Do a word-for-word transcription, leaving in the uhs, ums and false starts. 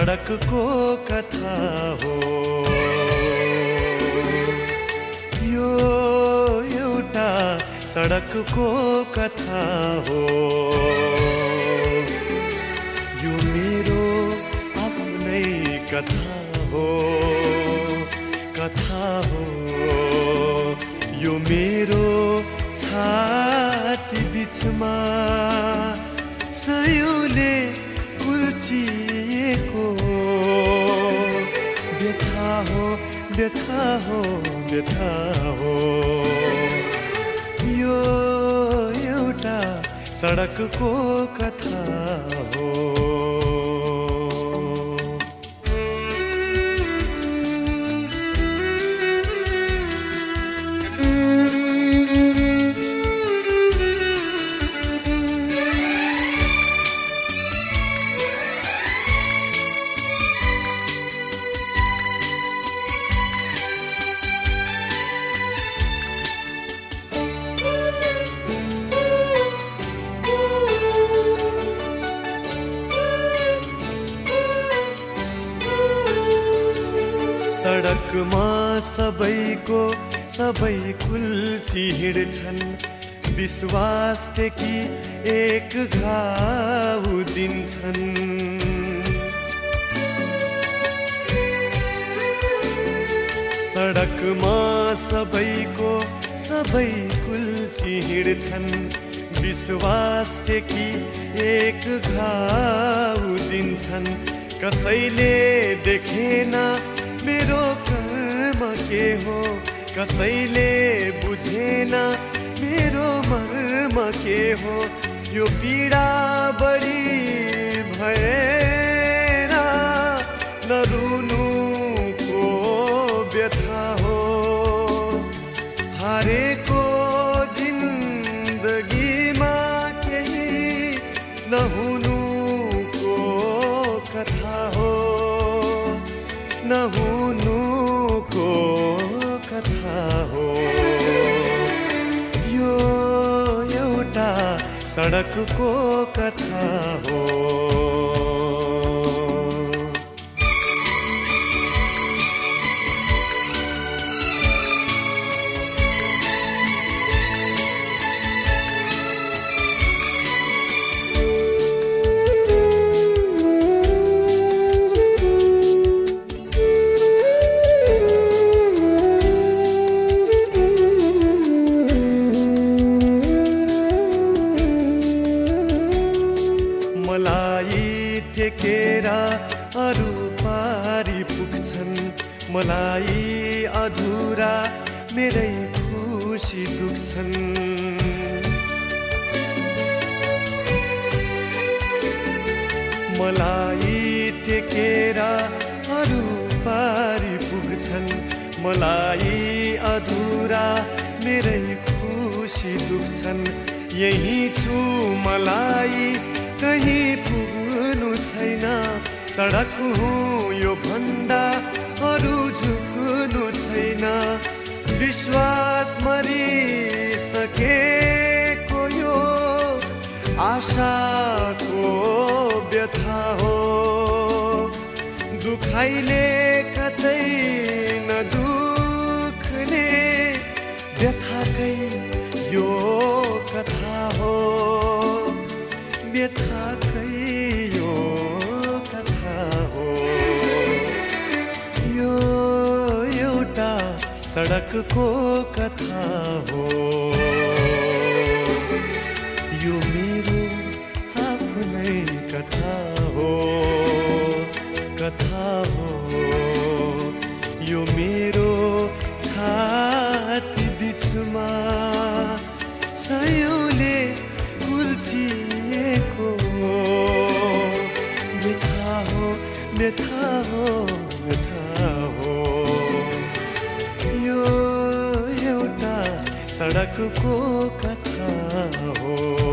सडकको कथा हो। यो एउटा सडकको कथा हो। यो मेरो आफ्नै कथा हो, कथा हो। यो मेरो छाती बिचमा सयौंले कुल्चिएको व्यथा हो, व्यथा हो, व्यथा हो। यो एउटा सडकको कथा हो। सडकमा सबैको सबै कुल्ची हिँड्छन्, विश्वास टेकी एक घाउ दिन्छन्। सडकमा सबैको सबै कुल्ची हिँड्छन्, विश्वास टेकी एक घाउ दिन्छन्। कसैले देखेन मेरो कर्म के हो, कसैले बुझेन मेरो मर्म के हो। यो पीडा बढी भएर नरुनुको व्यथा हो। हारेको जिन्दगीमा केही नहुनुको कथा हो, नहुनुको कथा हो। यो एउटा सडकको कथा हो। मलाई टेकेर अरू पारी पुग्छन्, मलाई अधुरा मेरै खुसी दुख्छन्। मलाई टेकेर अरू पारी पुग्छन्, मलाई अधुरा मेरै खुसी दुख्छन्। यही छु मलाई कहीं पुग्नु छैन, सडक हुँ यो भन्दा अरू झुक्नु छैन। विश्वास मरिसकेको यो आशाको व्यथा हो। दुखाइले कतै नदुख्ने व्यथाकै यो कथा हो, व्यथाकै यो कथा हो। यो एउटा सडकको कथा हो। यो मेरो आफ्नै कथा हो, कथा हो। यो मेरो छाती बिचमा सयौंले कुल्चिएको व्यथा हो, व्यथा हो, व्यथा हो। यो एउटा सडकको कथा हो।